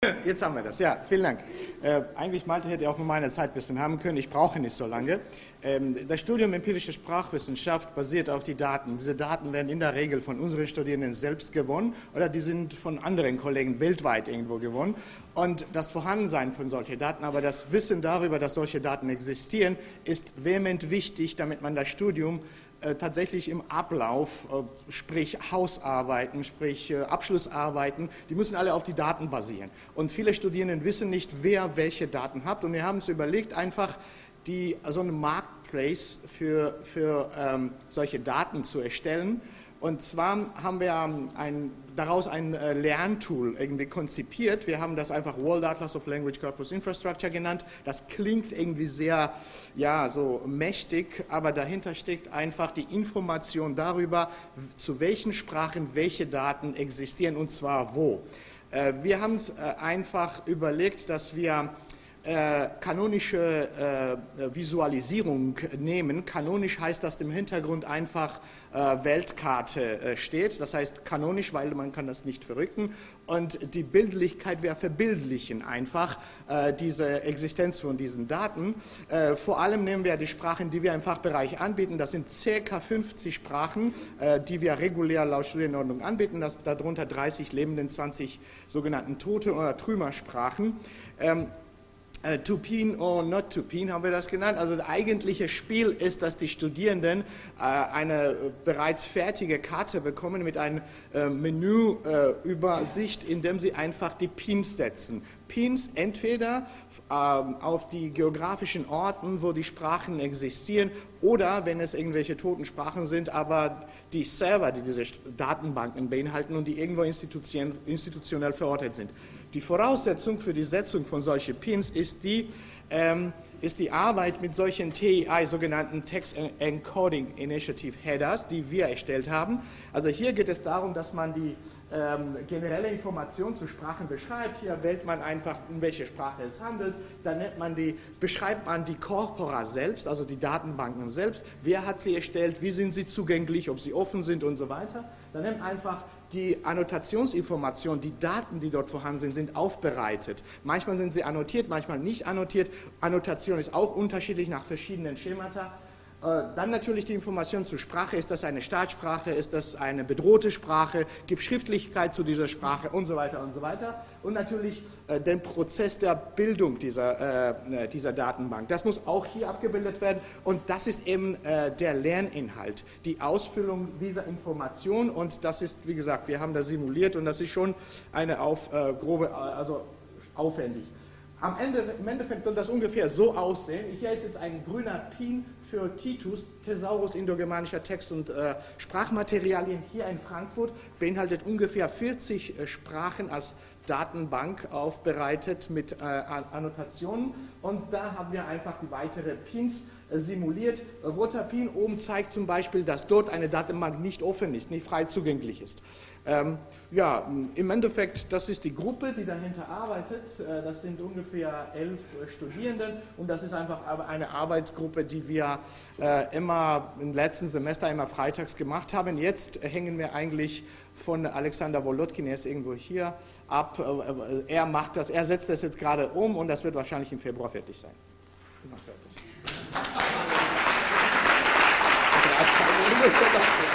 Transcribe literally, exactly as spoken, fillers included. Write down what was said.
Jetzt haben wir das. Ja, vielen Dank. Äh, eigentlich Malte hätte auch nur meine Zeit ein bisschen haben können. Ich brauche nicht so lange. Ähm, das Studium empirische Sprachwissenschaft basiert auf die Daten. Diese Daten werden in der Regel von unseren Studierenden selbst gewonnen oder die sind von anderen Kollegen weltweit irgendwo gewonnen. Und das Vorhandensein von solchen Daten, aber das Wissen darüber, dass solche Daten existieren, ist vehement wichtig, damit man das Studium äh, tatsächlich im Ablauf, äh, sprich Hausarbeiten, sprich äh, Abschlussarbeiten, die müssen alle auf die Daten basieren. Und viele Studierenden wissen nicht, wer welche Daten hat. Und wir haben uns überlegt, einfach die, so einen Marketplace für, für ähm, solche Daten zu erstellen. Und zwar haben wir ein, daraus ein äh, Lerntool irgendwie konzipiert. Wir haben das einfach World Atlas of Language Corpus Infrastructure genannt. Das klingt irgendwie sehr, ja, so mächtig, aber dahinter steckt einfach die Information darüber, zu welchen Sprachen welche Daten existieren und zwar wo. Äh, wir haben es äh, einfach überlegt, dass wir Äh, kanonische äh, Visualisierung nehmen. Kanonisch heißt, dass im Hintergrund einfach äh, Weltkarte äh, steht. Das heißt kanonisch, weil man kann das nicht verrücken. Und die Bildlichkeit wäre verbildlichen einfach äh, diese Existenz von diesen Daten. Äh, vor allem nehmen wir die Sprachen, die wir im Fachbereich anbieten. Das sind ca. fünfzig Sprachen, äh, die wir regulär laut Studienordnung anbieten. Das, darunter dreißig lebenden, zwanzig sogenannten Tote- oder Trümmersprachen. Ähm, Uh, Tupin or not Tupin haben wir das genannt. Also das eigentliche Spiel ist, dass die Studierenden uh, eine bereits fertige Karte bekommen mit einer uh, Menüübersicht, uh, in dem sie einfach die Pins setzen. Pins entweder uh, auf die geografischen Orten, wo die Sprachen existieren, oder wenn es irgendwelche toten Sprachen sind, aber die Server, die diese Datenbanken beinhalten und die irgendwo institution institutionell verortet sind. Die Voraussetzung für die Setzung von solchen Pins ist die, ähm, ist die Arbeit mit solchen T E I, sogenannten Text Encoding Initiative Headers, die wir erstellt haben. Also hier geht es darum, dass man die ähm, generelle Information zu Sprachen beschreibt. Hier wählt man einfach, in welche Sprache es handelt. Dann nennt man die, beschreibt man die Corpora selbst, also die Datenbanken selbst. Wer hat sie erstellt, wie sind sie zugänglich, ob sie offen sind und so weiter. Dann nimmt einfach die Annotationsinformationen, die Daten, die dort vorhanden sind, sind aufbereitet. Manchmal sind sie annotiert, manchmal nicht annotiert. Annotation ist auch unterschiedlich nach verschiedenen Schemata. Dann natürlich die Information zur Sprache. Ist das eine Staatssprache? Ist das eine bedrohte Sprache? Gibt Schriftlichkeit zu dieser Sprache? Und so weiter und so weiter. Und natürlich äh, den Prozess der Bildung dieser, äh, dieser Datenbank. Das muss auch hier abgebildet werden. Und das ist eben äh, der Lerninhalt, die Ausfüllung dieser Information. Und das ist, wie gesagt, wir haben das simuliert und das ist schon eine auf, äh, grobe, also aufwendig. Am Ende, im Endeffekt soll das ungefähr so aussehen. Hier ist jetzt ein grüner Pin für Titus, Thesaurus indogermanischer Text- und äh, Sprachmaterialien hier in Frankfurt, beinhaltet ungefähr vierzig äh, Sprachen als Datenbank aufbereitet mit äh, Annotationen und da haben wir einfach die weiteren Pins äh, simuliert. Roter Pin oben zeigt zum Beispiel, dass dort eine Datenbank nicht offen ist, nicht frei zugänglich ist. Ähm, ja, im Endeffekt, das ist die Gruppe, die dahinter arbeitet. Äh, das sind ungefähr elf äh, Studierenden und das ist einfach eine Arbeitsgruppe, die wir äh, immer im letzten Semester immer freitags gemacht haben. Jetzt hängen wir eigentlich von Alexander Wolodkin, er ist irgendwo hier, ab. Äh, er macht das, er setzt das jetzt gerade um und das wird wahrscheinlich im Februar fertig sein. Ich mach fertig.